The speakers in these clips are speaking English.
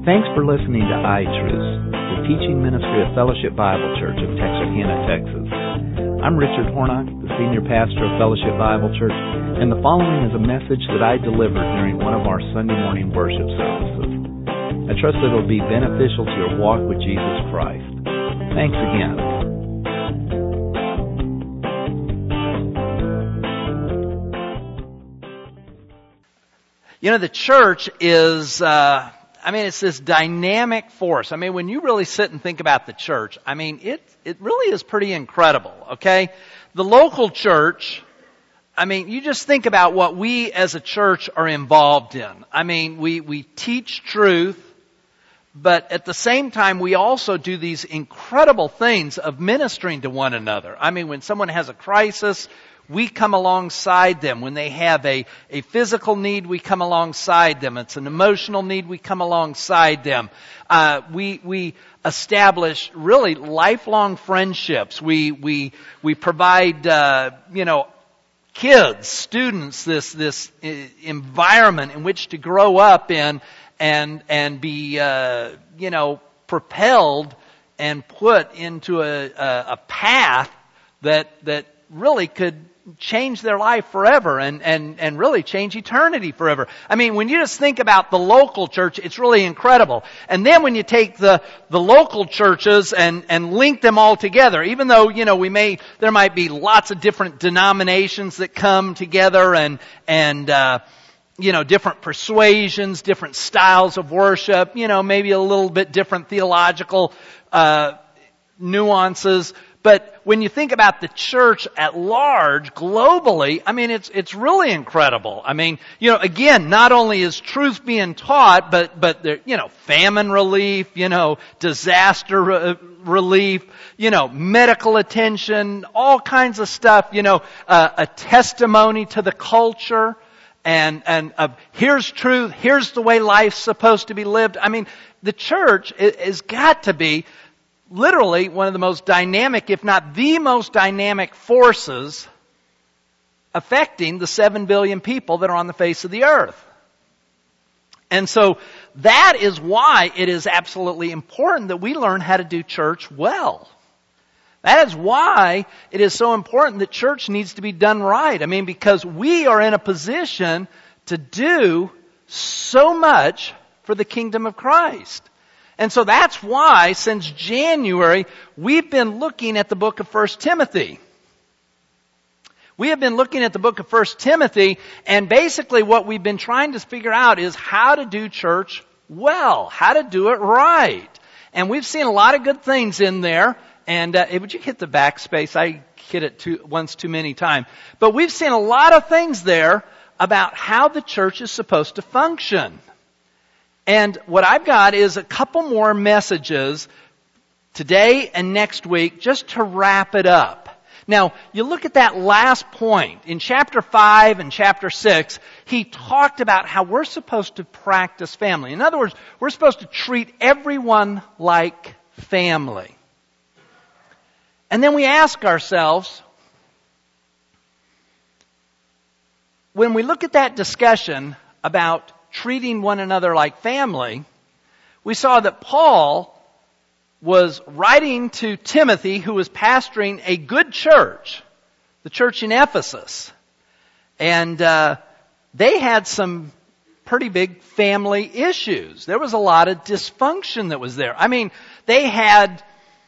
Thanks for listening to iTruths, the teaching ministry of Fellowship Bible Church of Texarkana, Texas. I'm Richard Hornock, the senior pastor of Fellowship Bible Church, and the following is a message that I delivered during one of our Sunday morning worship services. I trust that it will be beneficial to your walk with Jesus Christ. Thanks again. You know, the church is, it's this dynamic force. When you really sit and think about the church, it really is pretty incredible, okay? The local church, you just think about what we as a church are involved in. We teach truth, but at the same time, we also do these incredible things of ministering to one another. When someone has a crisis, we come alongside them. When they have a physical need, we come alongside them. It's an emotional need, we come alongside them. We establish really lifelong friendships. We provide, kids, students, this environment in which to grow up in and be, propelled and put into a path that really could change their life forever and really change eternity forever. When you just think about the local church, it's really incredible. And then when you take the local churches and link them all together, even though, there might be lots of different denominations that come together and different persuasions, different styles of worship, maybe a little bit different theological nuances. But when you think about the church at large, globally, it's really incredible. Again, not only is truth being taught, but there, famine relief, disaster relief, medical attention, all kinds of stuff, a testimony to the culture, and here's truth, here's the way life's supposed to be lived. The church has got to be literally one of the most dynamic, if not the most dynamic forces affecting the 7 billion people that are on the face of the earth. And so that is why it is absolutely important that we learn how to do church well. That is why it is so important that church needs to be done right. Because we are in a position to do so much for the kingdom of Christ. And so that's why, since January, we've been looking at the book of 1 Timothy. We have been looking at the book of 1 Timothy, and basically what we've been trying to figure out is how to do church well, how to do it right. And we've seen a lot of good things in there. And would you hit the backspace? I hit it once too many times. But we've seen a lot of things there about how the church is supposed to function. And what I've got is a couple more messages today and next week just to wrap it up. Now, you look at that last point. In chapter 5 and chapter 6, he talked about how we're supposed to practice family. In other words, we're supposed to treat everyone like family. And then we ask ourselves, when we look at that discussion about treating one another like family, we saw that Paul was writing to Timothy, who was pastoring a good church, the church in Ephesus. And they had some pretty big family issues. There was a lot of dysfunction that was there. They had,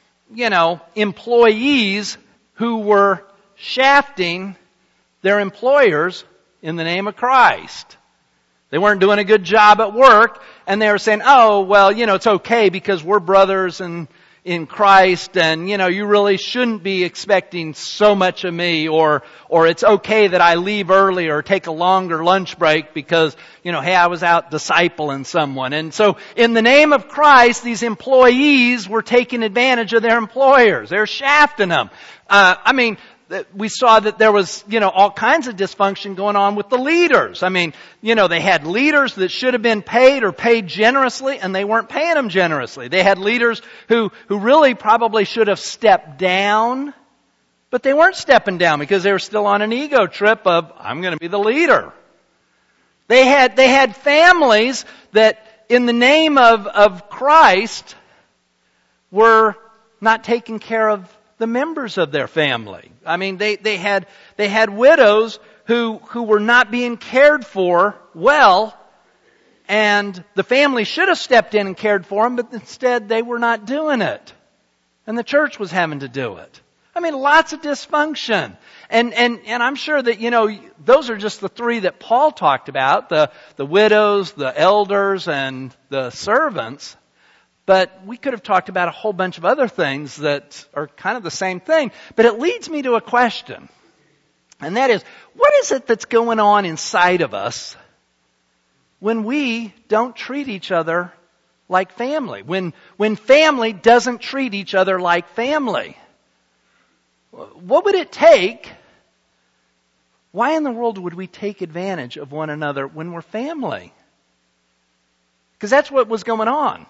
employees who were shafting their employers in the name of Christ. They weren't doing a good job at work, and they were saying, it's okay because we're brothers in Christ, and, you really shouldn't be expecting so much of me, or it's okay that I leave early or take a longer lunch break because, hey, I was out discipling someone. And so in the name of Christ, these employees were taking advantage of their employers. They're shafting them. We saw that there was, all kinds of dysfunction going on with the leaders. They had leaders that should have been paid or paid generously, and they weren't paying them generously. They had leaders who really probably should have stepped down, but they weren't stepping down because they were still on an ego trip of, I'm going to be the leader. They had families that in the name of Christ, were not taking care of the members of their family. I mean, they had widows who were not being cared for well, and the family should have stepped in and cared for them, but instead they were not doing it. And the church was having to do it. I mean, lots of dysfunction. And I'm sure that, those are just the three that Paul talked about, the widows, the elders, and the servants. But we could have talked about a whole bunch of other things that are kind of the same thing. But it leads me to a question. And that is, what is it that's going on inside of us when we don't treat each other like family? When family doesn't treat each other like family? What would it take? Why in the world would we take advantage of one another when we're family? Because that's what was going on.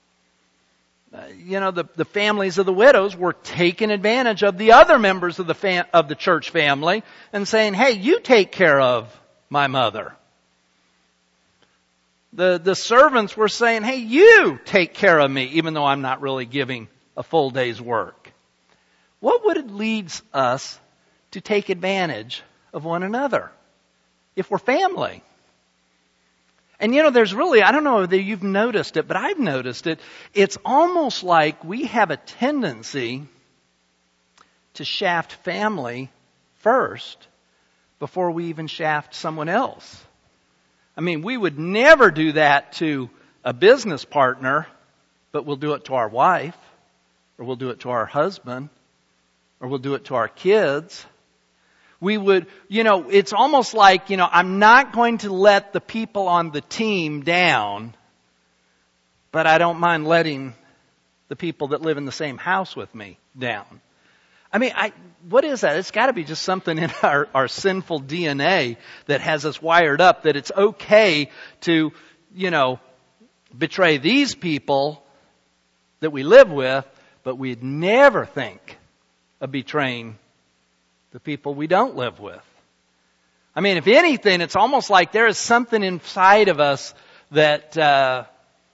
The families of the widows were taking advantage of the other members of the church family and saying, hey, you take care of my mother. The servants were saying, hey, you take care of me, even though I'm not really giving a full day's work. What would it lead us to take advantage of one another if we're family? And there's really, I don't know whether you've noticed it, but I've noticed it. It's almost like we have a tendency to shaft family first before we even shaft someone else. I mean, we would never do that to a business partner, but we'll do it to our wife, or we'll do it to our husband, or we'll do it to our kids. We would, it's almost like, I'm not going to let the people on the team down, but I don't mind letting the people that live in the same house with me down. I mean, what is that? It's got to be just something in our sinful DNA that has us wired up that it's okay to, betray these people that we live with, but we'd never think of betraying the people we don't live with. I mean, if anything, it's almost like there is something inside of us that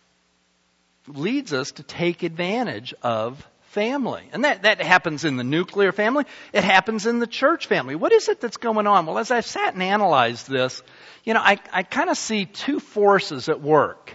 leads us to take advantage of family. And that happens in the nuclear family. It happens in the church family. What is it that's going on? Well, as I've sat and analyzed this, I kind of see two forces at work.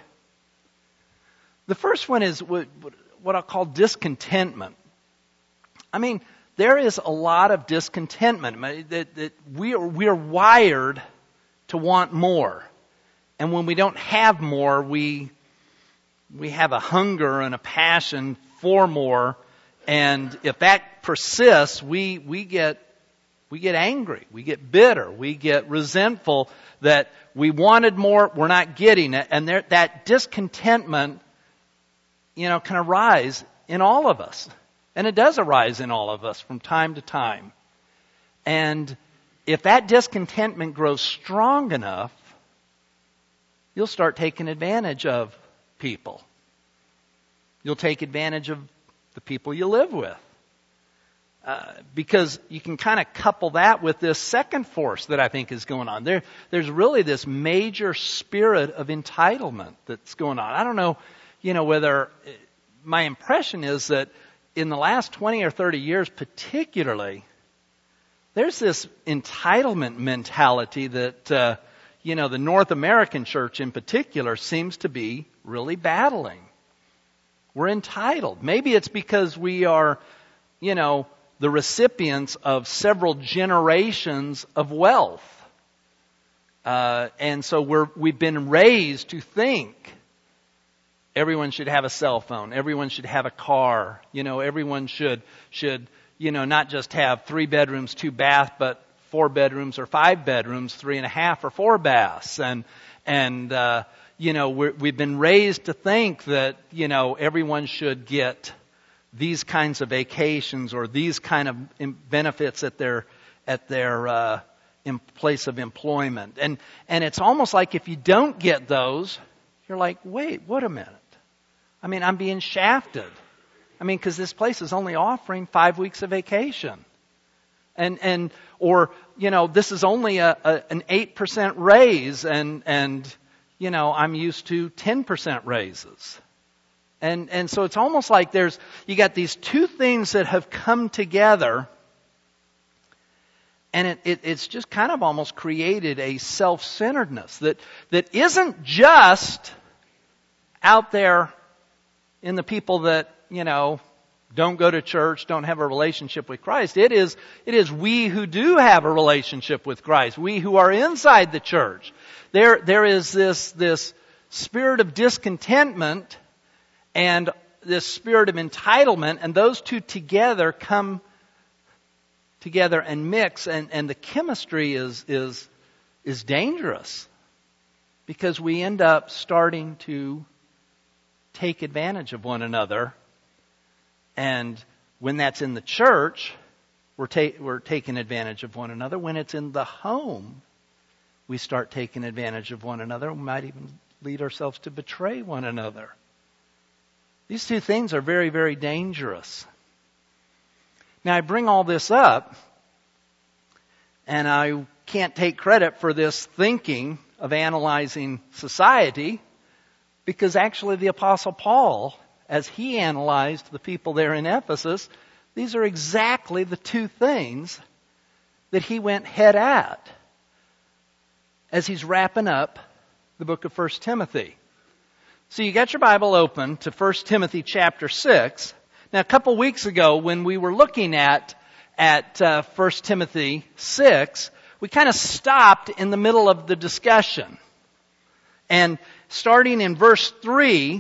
The first one is what I'll call discontentment. I mean, there is a lot of discontentment. That we're wired to want more. And when we don't have more, we have a hunger and a passion for more. And if that persists, we get angry, we get bitter, we get resentful that we wanted more, we're not getting it. And that discontentment, can arise in all of us. And it does arise in all of us from time to time. And if that discontentment grows strong enough, you'll start taking advantage of people. You'll take advantage of the people you live with. Because you can kind of couple that with this second force that I think is going on. There's really this major spirit of entitlement that's going on. I don't know, whether my impression is that in the last 20 or 30 years particularly, there's this entitlement mentality that, the North American church in particular seems to be really battling. We're entitled. Maybe it's because we are, the recipients of several generations of wealth. And so we've been raised to think everyone should have a cell phone. Everyone should have a car. Everyone should, not just have 3 bedrooms, 2 baths, but 4 bedrooms or 5 bedrooms, 3.5 or 4 baths. We've been raised to think that, everyone should get these kinds of vacations or these kind of benefits at their place of employment. And it's almost like if you don't get those, you're like, wait a minute. I mean, I'm being shafted. I mean, because this place is only offering 5 weeks of vacation. Or this is only an 8% raise and I'm used to 10% raises. And so it's almost like you got these two things that have come together, and it's just kind of almost created a self-centeredness that isn't just out there in the people that, don't go to church, don't have a relationship with Christ. It is we who do have a relationship with Christ, we who are inside the church. There is this spirit of discontentment and this spirit of entitlement, and those two together come together and mix, and the chemistry is dangerous, because we end up starting to take advantage of one another. And when that's in the church, we're taking advantage of one another. When it's in the home, we start taking advantage of one another. We might even lead ourselves to betray one another. These two things are very, very dangerous. Now, I bring all this up, and I can't take credit for this thinking of analyzing society, because actually the Apostle Paul, as he analyzed the people there in Ephesus, these are exactly the two things that he went head at as he's wrapping up the book of 1 Timothy. So you got your Bible open to 1 Timothy chapter 6. Now, a couple weeks ago, when we were looking at 1 Timothy 6, we kind of stopped in the middle of the discussion. And starting in verse 3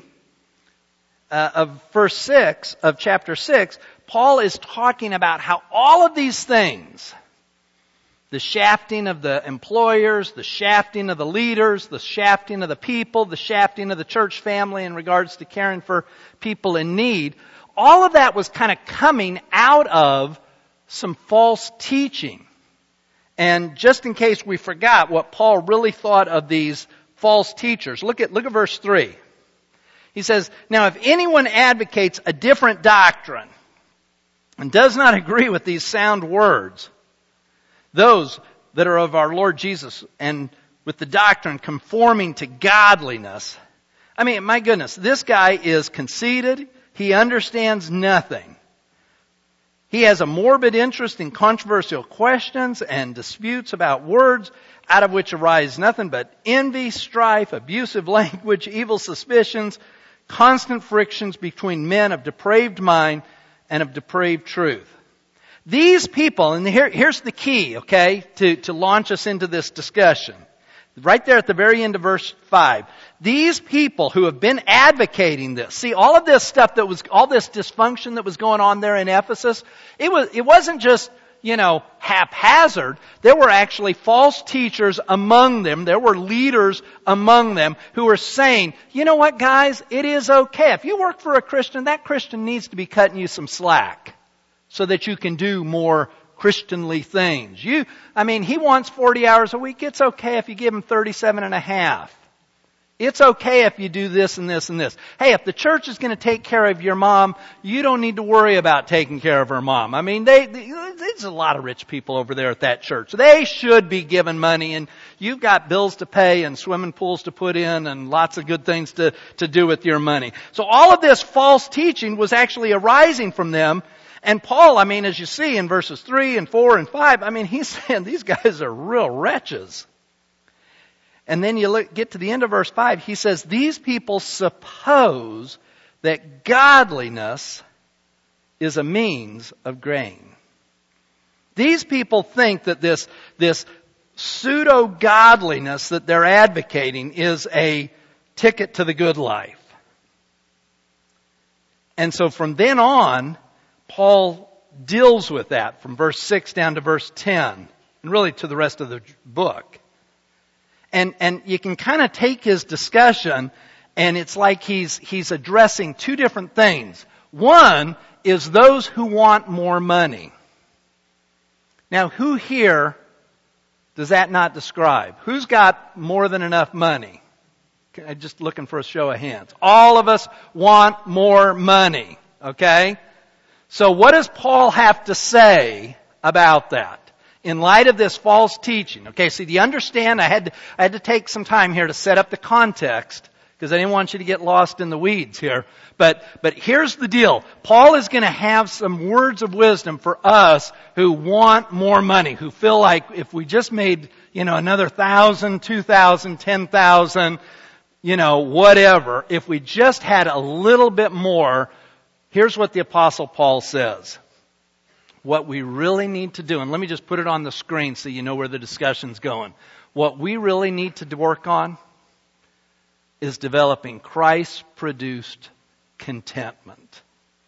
of verse 6 of chapter 6, Paul is talking about how all of these things, the shafting of the employers, the shafting of the leaders, the shafting of the people, the shafting of the church family in regards to caring for people in need, all of that was kind of coming out of some false teaching. And just in case we forgot what Paul really thought of these false teachers, look at verse 3. He says, "Now if anyone advocates a different doctrine and does not agree with these sound words, those that are of our Lord Jesus and with the doctrine conforming to godliness," I mean, my goodness, this guy is conceited. He understands nothing. He has a morbid interest in controversial questions and disputes about words, out of which arise nothing but envy, strife, abusive language, evil suspicions, constant frictions between men of depraved mind and of depraved truth. These people, and here's the key, okay, to launch us into this discussion. Right there at the very end of verse 5. These people who have been advocating this, see, all of this stuff all this dysfunction that was going on there in Ephesus, it wasn't just, haphazard. There were actually false teachers among them. There were leaders among them who were saying, you know what, guys, it is okay. If you work for a Christian, that Christian needs to be cutting you some slack so that you can do more Christianly things. He wants 40 hours a week. It's okay if you give him 37 and a half. It's okay if you do this and this and this. Hey, if the church is going to take care of your mom, you don't need to worry about taking care of her mom. I mean, there's a lot of rich people over there at that church. They should be given money, and you've got bills to pay and swimming pools to put in and lots of good things to do with your money. So all of this false teaching was actually arising from them. And Paul, as you see in verses 3 and 4 and 5, he's saying these guys are real wretches. And then you get to the end of verse 5, he says, these people suppose that godliness is a means of gain. These people think that this pseudo-godliness that they're advocating is a ticket to the good life. And so from then on, Paul deals with that from verse 6 down to verse 10, and really to the rest of the book. And you can kind of take his discussion, and it's like he's addressing two different things. One is those who want more money. Now, who here does that not describe? Who's got more than enough money? I'm just looking for a show of hands. All of us want more money, okay? So what does Paul have to say about that? in light of this false teaching. Okay, so do you understand? I had to take some time here to set up the context, because I didn't want you to get lost in the weeds here. But here's the deal. Paul is going to have some words of wisdom for us who want more money, who feel like if we just made, another 1,000, 2,000, 10,000, whatever, if we just had a little bit more, here's what the Apostle Paul says. What we really need to do, and let me just put it on the screen so you know where the discussion's going. What we really need to work on is developing Christ-produced contentment.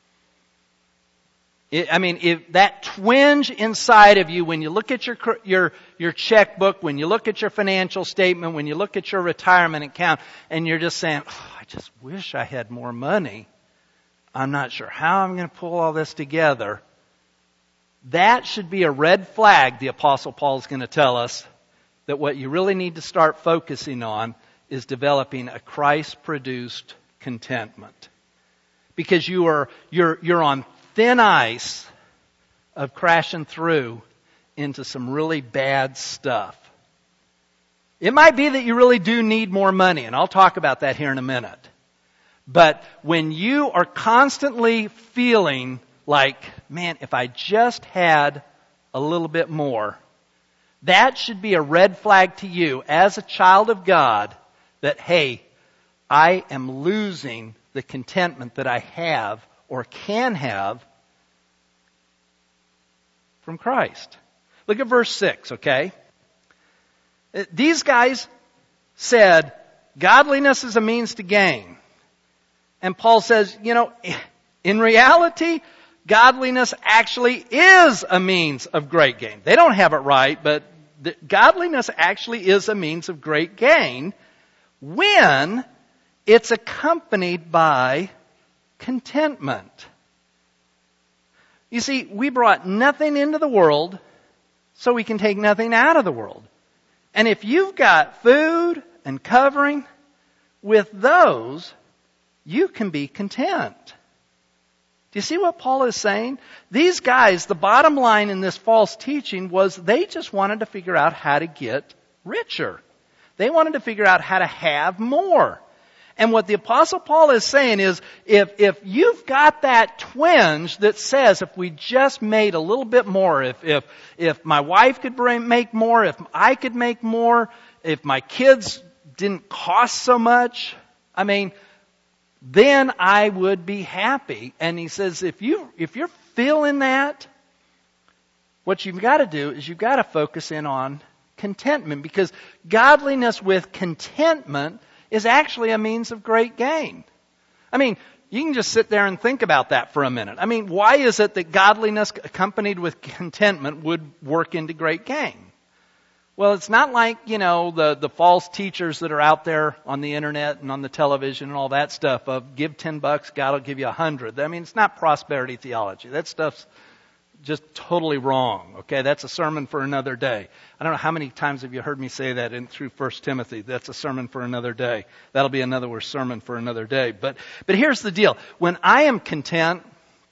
If that twinge inside of you when you look at your checkbook, when you look at your financial statement, when you look at your retirement account, and you're just saying, I just wish I had more money. I'm not sure how I'm going to pull all this together. That should be a red flag, the Apostle Paul is going to tell us, that what you really need to start focusing on is developing a Christ-produced contentment. Because you're on thin ice of crashing through into some really bad stuff. It might be that you really do need more money, and I'll talk about that here in a minute. But when you are constantly feeling like, man, if I just had a little bit more, that should be a red flag to you as a child of God that, hey, I am losing the contentment that I have or can have from Christ. Look at verse 6, okay? These guys said, godliness is a means to gain. And Paul says, in reality, godliness actually is a means of great gain. They don't have it right, but godliness actually is a means of great gain when it's accompanied by contentment. You see, we brought nothing into the world, so we can take nothing out of the world. And if you've got food and covering, with those, you can be content. Do you see what Paul is saying? These guys, the bottom line in this false teaching was they just wanted to figure out how to get richer. They wanted to figure out how to have more. And what the Apostle Paul is saying is, if you've got that twinge that says, if we just made a little bit more, if my wife could make more, if I could make more, if my kids didn't cost so much, then I would be happy. And he says, if you're feeling that, what you've got to do is you've got to focus in on contentment, because godliness with contentment is actually a means of great gain. You can just sit there and think about that for a minute. Why is it that godliness accompanied with contentment would work into great gain? Well, it's not like, the false teachers that are out there on the internet and on the television and all that stuff of give $10, God will give you 100. It's not prosperity theology. That stuff's just totally wrong. Okay, that's a sermon for another day. I don't know how many times have you heard me say that through 1 Timothy. That's a sermon for another day. That'll be another sermon for another day. But here's the deal. When I am content,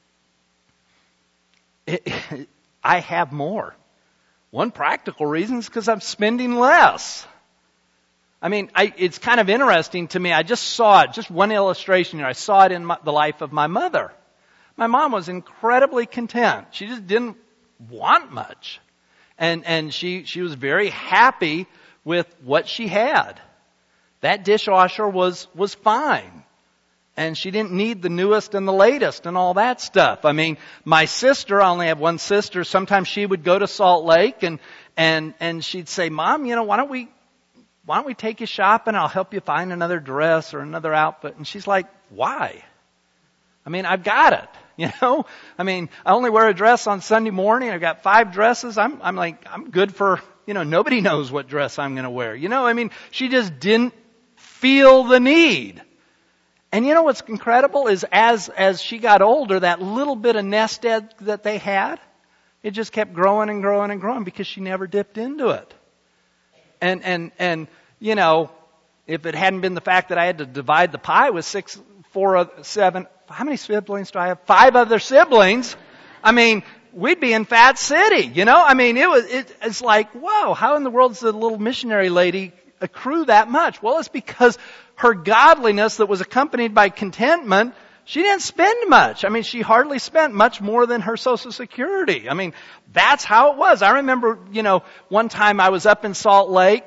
I have more. One practical reason is because I'm spending less. It's kind of interesting to me. I just saw it, just one illustration here. I saw it in the life of my mother. My mom was incredibly content. She just didn't want much. And she was very happy with what she had. That dishwasher was fine. And she didn't need the newest and the latest and all that stuff. My sister, I only have one sister, sometimes she would go to Salt Lake and she'd say, Mom, why don't we take you shopping? I'll help you find another dress or another outfit. And she's like, why? I've got it. I only wear a dress on Sunday morning. I've got 5 dresses. I'm good for, nobody knows what dress I'm going to wear. She just didn't feel the need. And what's incredible is as she got older, that little bit of nest egg that they had, it just kept growing and growing and growing because she never dipped into it. And if it hadn't been the fact that I had to divide the pie with 7, how many siblings do I have? 5 other siblings. we'd be in Fat City, you know? I mean, it's like, whoa, how in the world does a little missionary lady accrue that much? Well, it's because her godliness that was accompanied by contentment, she didn't spend much. I mean, she hardly spent much more than her Social Security. I mean, that's how it was. I remember, you know, one time I was up in Salt Lake.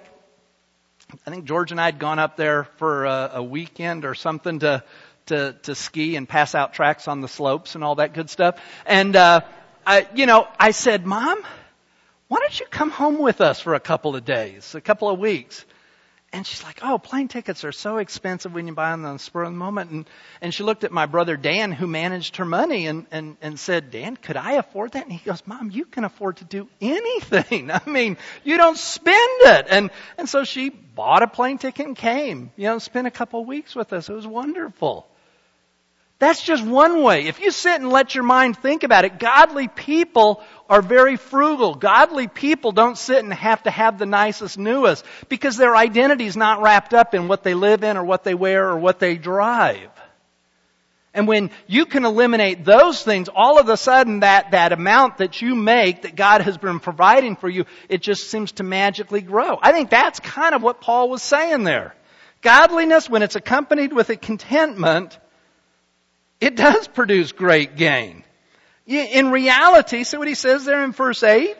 I think George and I had gone up there for a weekend or something to ski and pass out tracts on the slopes and all that good stuff. And, I said, Mom, why don't you come home with us for a couple of days, a couple of weeks? And she's like, oh, plane tickets are so expensive when you buy them on the spur of the moment. And she looked at my brother Dan, who managed her money, and said, Dan, could I afford that? And he goes, Mom, you can afford to do anything. I mean, you don't spend it. And so she bought a plane ticket and came, you know, spent a couple of weeks with us. It was wonderful. That's just one way. If you sit and let your mind think about it, godly people are very frugal. Godly people don't sit and have to have the nicest, newest, because their identity is not wrapped up in what they live in or what they wear or what they drive. And when you can eliminate those things, all of a sudden that amount that you make, that God has been providing for you, it just seems to magically grow. I think that's kind of what Paul was saying there. Godliness, when it's accompanied with a contentment, it does produce great gain. In reality, see what he says there in verse 8?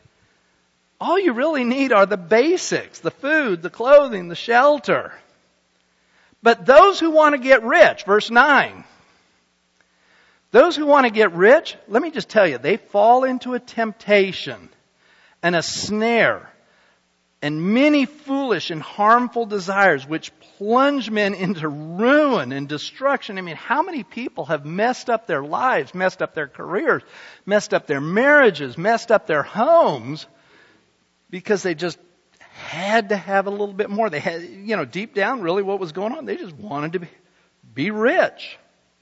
All you really need are the basics, the food, the clothing, the shelter. But those who want to get rich, verse 9, those who want to get rich, let me just tell you, they fall into a temptation and a snare and many foolish and harmful desires which plunge men into ruin and destruction. I mean, how many people have messed up their lives, messed up their careers, messed up their marriages, messed up their homes because they just had to have a little bit more. They had, you know, deep down really what was going on, they just wanted to be rich.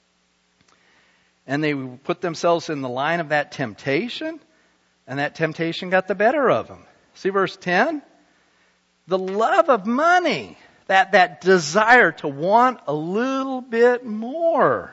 And they put themselves in the line of that temptation, and that temptation got the better of them. See verse 10? The love of money, that desire to want a little bit more.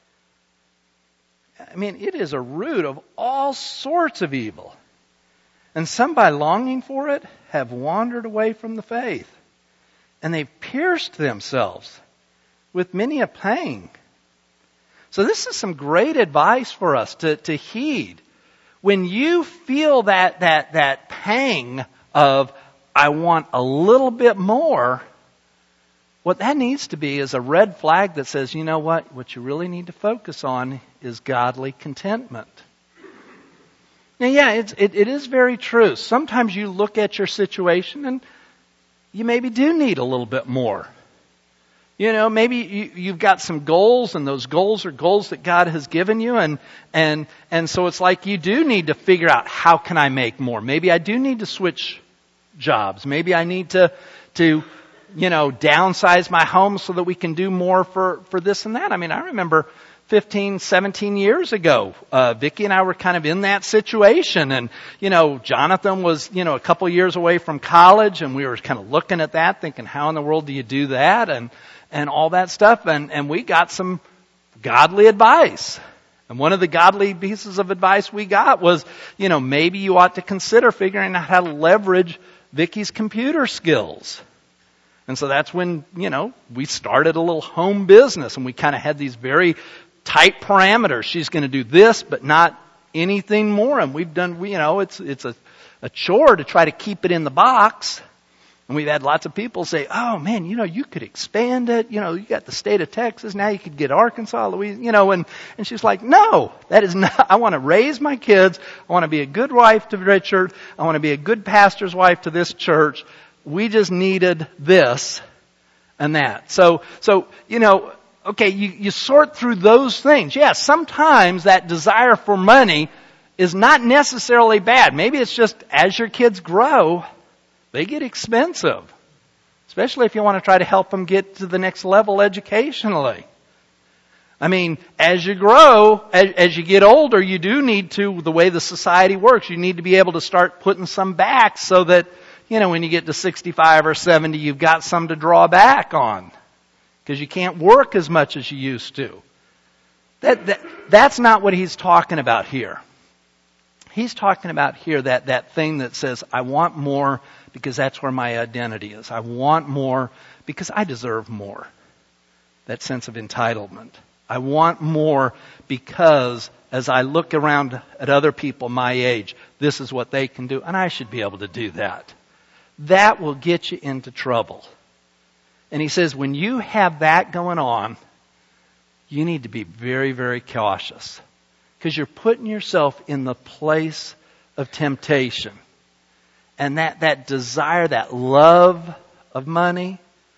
I mean, it is a root of all sorts of evil. And some, by longing for it, have wandered away from the faith. And they've pierced themselves with many a pang. So this is some great advice for us to heed. When you feel that pang of, I want a little bit more, what that needs to be is a red flag that says, you know what you really need to focus on is godly contentment. Now, yeah, it is very true. Sometimes you look at your situation and you maybe do need a little bit more. You know, maybe you've got some goals, and those goals are goals that God has given you, and so it's like you do need to figure out, how can I make more? Maybe I do need to switch jobs. Maybe I need to downsize my home so that we can do more for this and that. I mean, I remember 15, 17 years ago, Vicki and I were kind of in that situation, and, Jonathan was, a couple years away from college, and we were kind of looking at that, thinking, how in the world do you do that? And all that stuff, and we got some godly advice. And one of the godly pieces of advice we got was, maybe you ought to consider figuring out how to leverage Vicki's computer skills. And so that's when, we started a little home business, and we kind of had these very tight parameters. She's going to do this, but not anything more. And we've done, it's a chore to try to keep it in the box. And we've had lots of people say, oh man, you could expand it. You got the state of Texas. Now you could get Arkansas, Louisiana, and she's like, no, that is not, I want to raise my kids. I want to be a good wife to Richard. I want to be a good pastor's wife to this church. We just needed this and that. So, okay, you sort through those things. Yes, sometimes that desire for money is not necessarily bad. Maybe it's just as your kids grow, they get expensive. Especially if you want to try to help them get to the next level educationally. I mean, as you grow, as you get older, you do need to, the way the society works, you need to be able to start putting some back so that, when you get to 65 or 70, you've got some to draw back on. Because you can't work as much as you used to. That's not what he's talking about here. He's talking about here that thing that says, I want more because that's where my identity is. I want more because I deserve more. That sense of entitlement. I want more because as I look around at other people my age, this is what they can do, and I should be able to do that. That will get you into trouble. And he says, when you have that going on, you need to be very, very cautious. Because you're putting yourself in the place of temptation. And that desire, that love of money,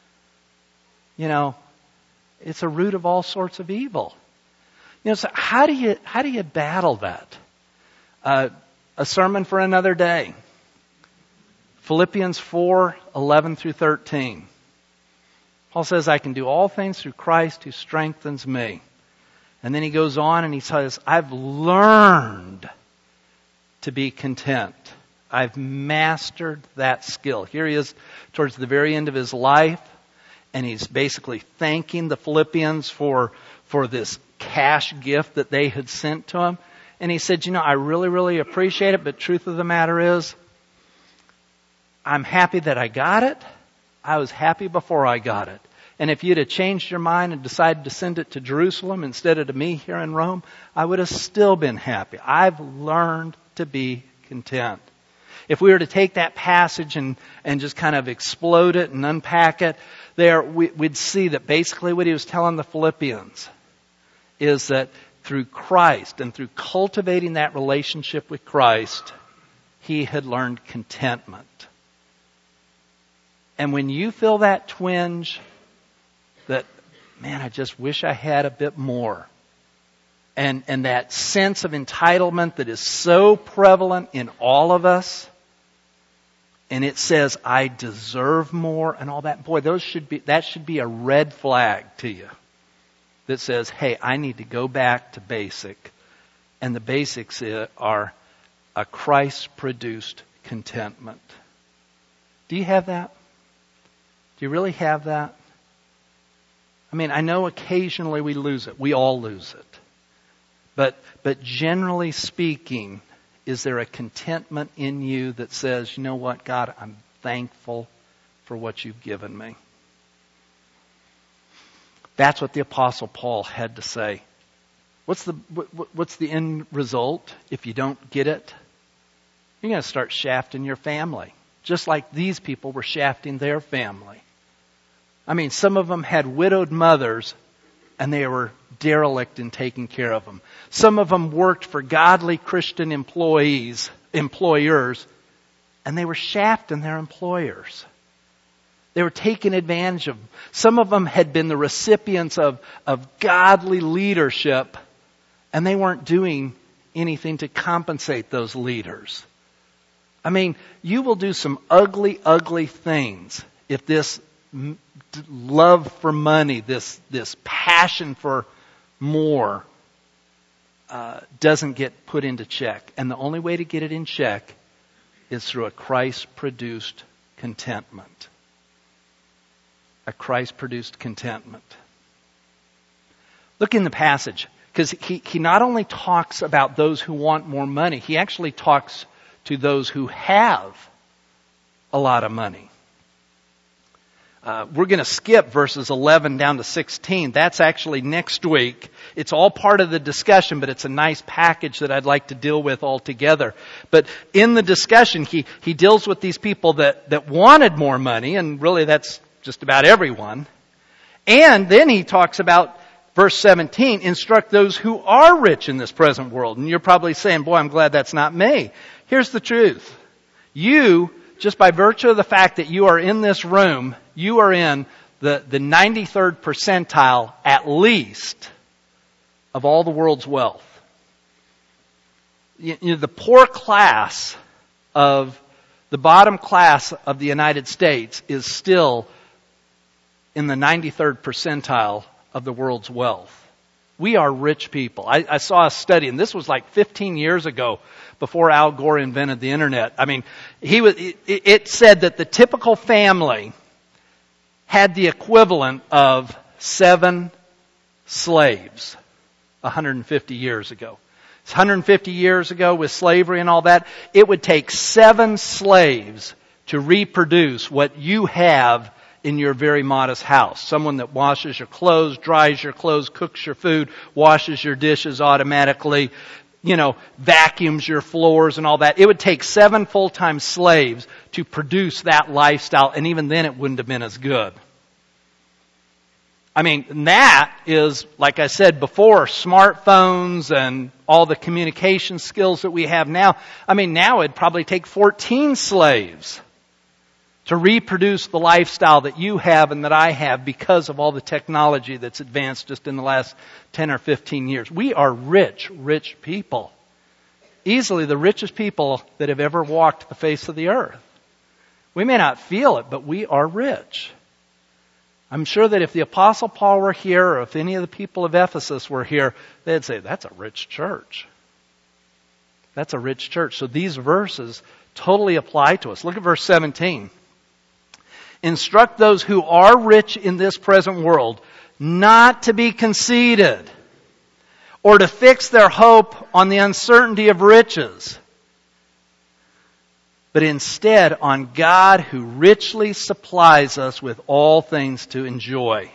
it's a root of all sorts of evil. So how do you battle that? A sermon for another day. Philippians 4:11 through 13. Paul says, I can do all things through Christ who strengthens me. And then he goes on and he says, I've learned to be content. I've mastered that skill. Here he is towards the very end of his life, and he's basically thanking the Philippians for this cash gift that they had sent to him. And he said, I really, really appreciate it, but truth of the matter is, I'm happy that I got it. I was happy before I got it. And if you'd have changed your mind and decided to send it to Jerusalem instead of to me here in Rome, I would have still been happy. I've learned to be content. If we were to take that passage and just kind of explode it and unpack it, we'd see that basically what he was telling the Philippians is that through Christ and through cultivating that relationship with Christ, he had learned contentment. And when you feel that twinge, that, man, I just wish I had a bit more. And that sense of entitlement that is so prevalent in all of us. And it says, I deserve more and all that. Boy, that should be a red flag to you. That says, hey, I need to go back to basic. And the basics are a Christ-produced contentment. Do you have that? Do you really have that? I mean, I know occasionally we lose it. We all lose it. But generally speaking, is there a contentment in you that says, you know what, God, I'm thankful for what you've given me? That's what the Apostle Paul had to say. What's the end result if you don't get it? You're going to start shafting your family, just like these people were shafting their family. I mean, some of them had widowed mothers, and they were derelict in taking care of them. Some of them worked for godly Christian employers, and they were shafting their employers. They were taking advantage of them. Some of them had been the recipients of godly leadership, and they weren't doing anything to compensate those leaders. I mean, you will do some ugly, ugly things if this love for money, this passion for more, doesn't get put into check. And the only way to get it in check is through a Christ-produced contentment. A Christ-produced contentment. Look in the passage, because he not only talks about those who want more money, he actually talks to those who have a lot of money. We're going to skip verses 11 down to 16. That's actually next week. It's all part of the discussion, but it's a nice package that I'd like to deal with all together. But in the discussion, he deals with these people that wanted more money, and really that's just about everyone. And then he talks about verse 17, instruct those who are rich in this present world. And you're probably saying, boy, I'm glad that's not me. Here's the truth. You, just by virtue of the fact that you are in this room, you are in the 93rd percentile, at least, of all the world's wealth. The poor class of the bottom class of the United States is still in the 93rd percentile of the world's wealth. We are rich people. I saw a study, and this was like 15 years ago, before Al Gore invented the internet. I mean, it said that the typical family had the equivalent of 7 slaves 150 years ago. 150 years ago with slavery and all that, it would take 7 slaves to reproduce what you have in your very modest house. Someone that washes your clothes, dries your clothes, cooks your food, washes your dishes automatically, vacuums your floors and all that. It would take 7 full-time slaves to produce that lifestyle, and even then it wouldn't have been as good. I mean, that is, like I said before, smartphones and all the communication skills that we have now. I mean, now it'd probably take 14 slaves to reproduce the lifestyle that you have and that I have because of all the technology that's advanced just in the last 10 or 15 years. We are rich, rich people. Easily the richest people that have ever walked the face of the earth. We may not feel it, but we are rich. I'm sure that if the Apostle Paul were here, or if any of the people of Ephesus were here, they'd say, that's a rich church. That's a rich church. So these verses totally apply to us. Look at verse 17. Instruct those who are rich in this present world not to be conceited, or to fix their hope on the uncertainty of riches, but instead on God who richly supplies us with all things to enjoy.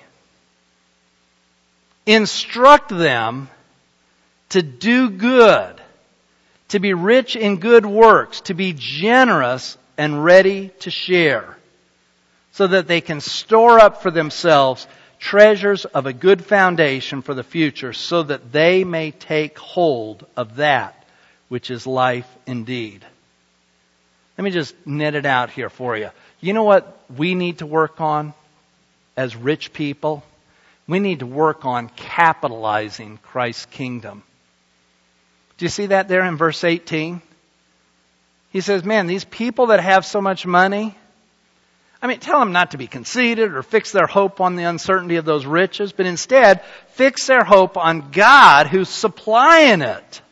Instruct them to do good, to be rich in good works, to be generous and ready to share, so that they can store up for themselves treasures of a good foundation for the future, so that they may take hold of that which is life indeed. Let me just knit it out here for you. You know what we need to work on as rich people? We need to work on capitalizing Christ's kingdom. Do you see that there in verse 18? He says, man, these people that have so much money, tell them not to be conceited or fix their hope on the uncertainty of those riches, but instead fix their hope on God who's supplying it.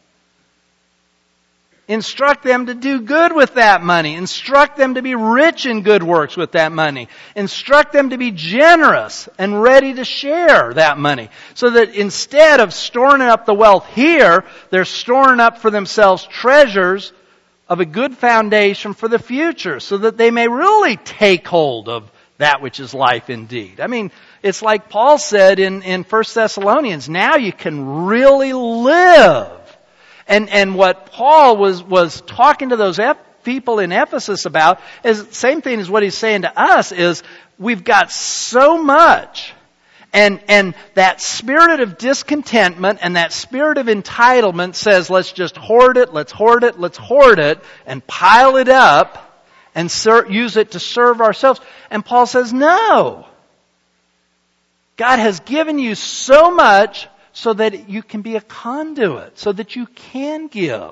Instruct them to do good with that money. Instruct them to be rich in good works with that money. Instruct them to be generous and ready to share that money. So that instead of storing up the wealth here, they're storing up for themselves treasures of a good foundation for the future, so that they may really take hold of that which is life indeed. It's like Paul said in 1 Thessalonians, now you can really live. And what Paul was talking to those people in Ephesus about is the same thing as what he's saying to us, is we've got so much. And that spirit of discontentment and that spirit of entitlement says, let's just hoard it, and pile it up and use it to serve ourselves. And Paul says, no. God has given you so much so that you can be a conduit, so that you can give.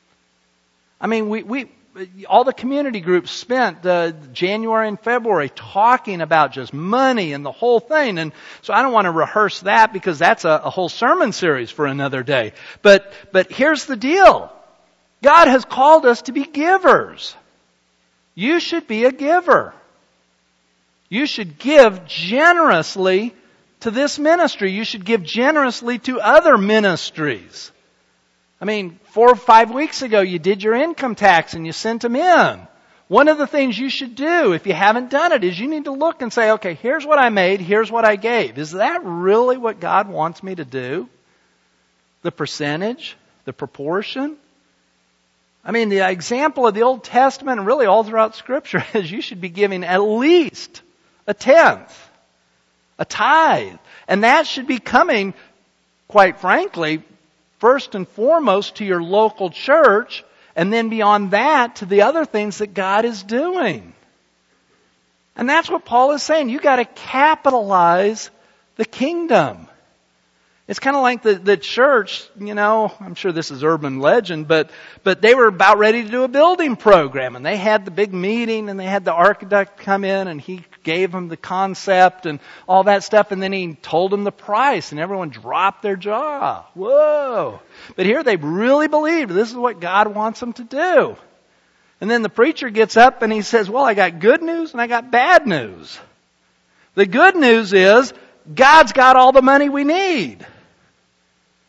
We all the community groups spent January and February talking about just money and the whole thing. And so I don't want to rehearse that, because that's a whole sermon series for another day. But here's the deal. God has called us to be givers. You should be a giver. You should give generously to this ministry. You should give generously to other ministries. 4 or 5 weeks ago, you did your income tax and you sent them in. One of the things you should do, if you haven't done it, is you need to look and say, okay, here's what I made, here's what I gave. Is that really what God wants me to do? The percentage? The proportion? The example of the Old Testament and really all throughout Scripture is you should be giving at least a tenth, a tithe. And that should be coming, quite frankly, first and foremost to your local church, and then beyond that to the other things that God is doing. And that's what Paul is saying. You got to capitalize the kingdom. It's kind of like the church, I'm sure this is urban legend, but they were about ready to do a building program, and they had the big meeting, and they had the architect come in, and he gave them the concept and all that stuff, and then he told them the price, and everyone dropped their jaw. Whoa! But here they really believed this is what God wants them to do. And then the preacher gets up and he says, well, I got good news and I got bad news. The good news is God's got all the money we need.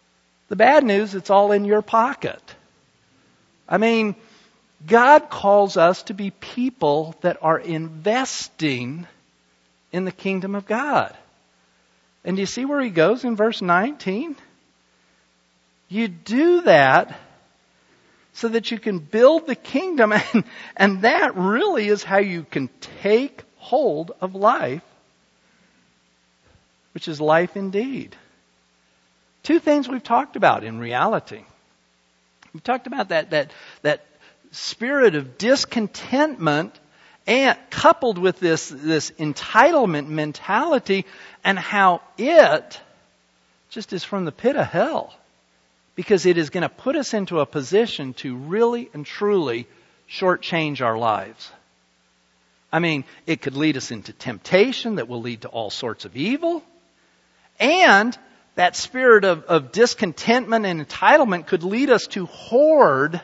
The bad news, it's all in your pocket. I mean, God calls us to be people that are investing in the kingdom of God. And do you see where he goes in verse 19? You do that so that you can build the kingdom, and that really is how you can take hold of life, which is life indeed. Two things we've talked about in reality. We've talked about that spirit of discontentment and coupled with this entitlement mentality, and how it just is from the pit of hell. Because it is going to put us into a position to really and truly shortchange our lives. I mean, it could lead us into temptation that will lead to all sorts of evil. And that spirit of discontentment and entitlement could lead us to hoard,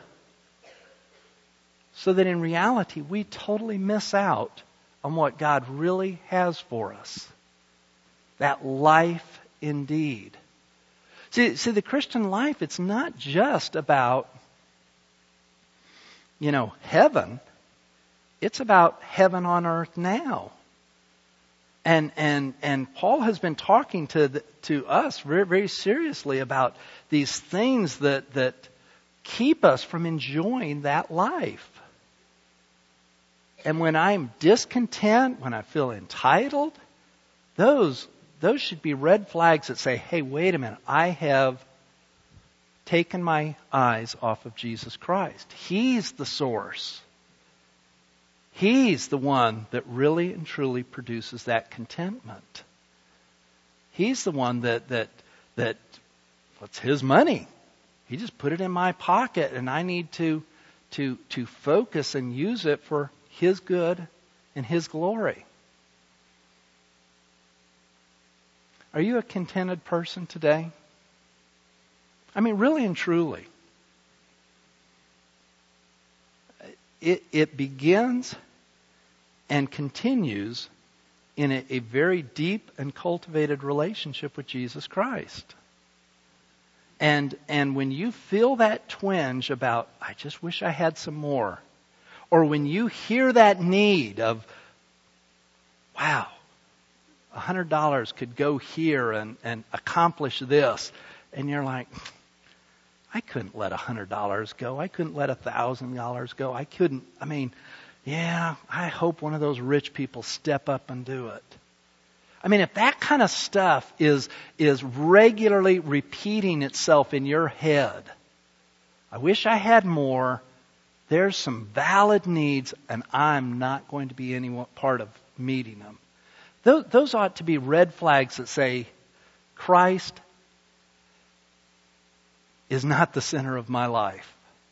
so that in reality we totally miss out on what God really has for us. That life indeed. See, the Christian life, it's not just about, heaven. It's about heaven on earth now. And Paul has been talking to us very, very seriously about these things that keep us from enjoying that life. And when I'm discontent, when I feel entitled, those should be red flags that say, hey, wait a minute, I have taken my eyes off of Jesus Christ. He's the source. He's the one that really and truly produces that contentment. He's the one that what's his money. He just put it in my pocket, and I need to focus and use it for his good and his glory. Are you a contented person today? I mean, really and truly. It begins and continues in a very deep and cultivated relationship with Jesus Christ. And when you feel that twinge about, I just wish I had some more, or when you hear that need of, wow, $100 could go here and accomplish this, and you're like, I couldn't let $100 go. I couldn't let $1,000 go. I hope one of those rich people step up and do it. I mean, if that kind of stuff is regularly repeating itself in your head, I wish I had more. There's some valid needs, and I'm not going to be any part of meeting them. Those ought to be red flags that say, Christ is not the center of my life.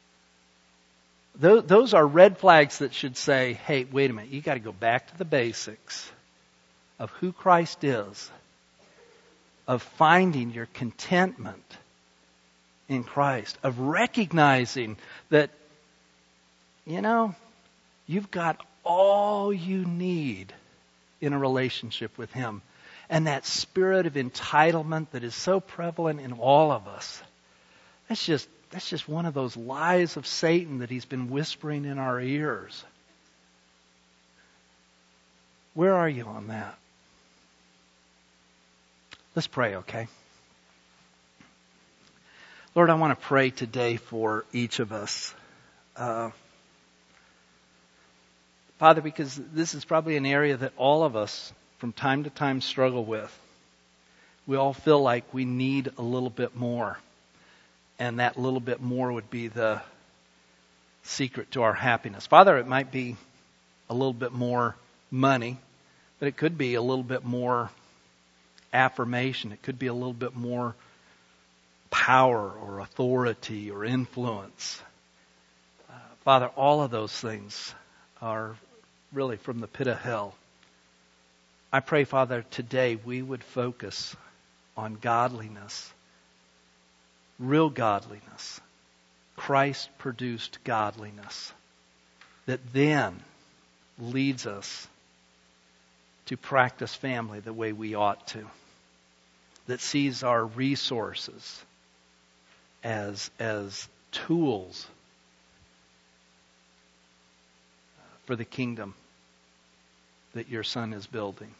Those are red flags that should say, hey, wait a minute, you got to go back to the basics of who Christ is, of finding your contentment in Christ, of recognizing that, you've got all you need in a relationship with Him. And that spirit of entitlement that is so prevalent in all of us, that's just one of those lies of Satan that he's been whispering in our ears. Where are you on that? Let's pray, okay? Lord, I want to pray today for each of us. Father, because this is probably an area that all of us from time to time struggle with. We all feel like we need a little bit more. And that little bit more would be the secret to our happiness. Father, it might be a little bit more money, but it could be a little bit more affirmation. It could be a little bit more power or authority or influence. Father, all of those things are really from the pit of hell. I pray, Father, today we would focus on godliness, real godliness, Christ-produced godliness, that then leads us to practice family the way we ought to, that sees our resources as tools for the kingdom that your Son is building.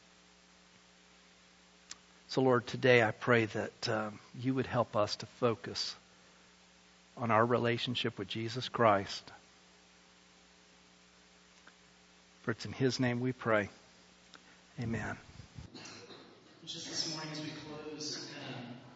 So Lord, today I pray that you would help us to focus on our relationship with Jesus Christ. For it's in His name we pray. Amen. Just this morning as we close,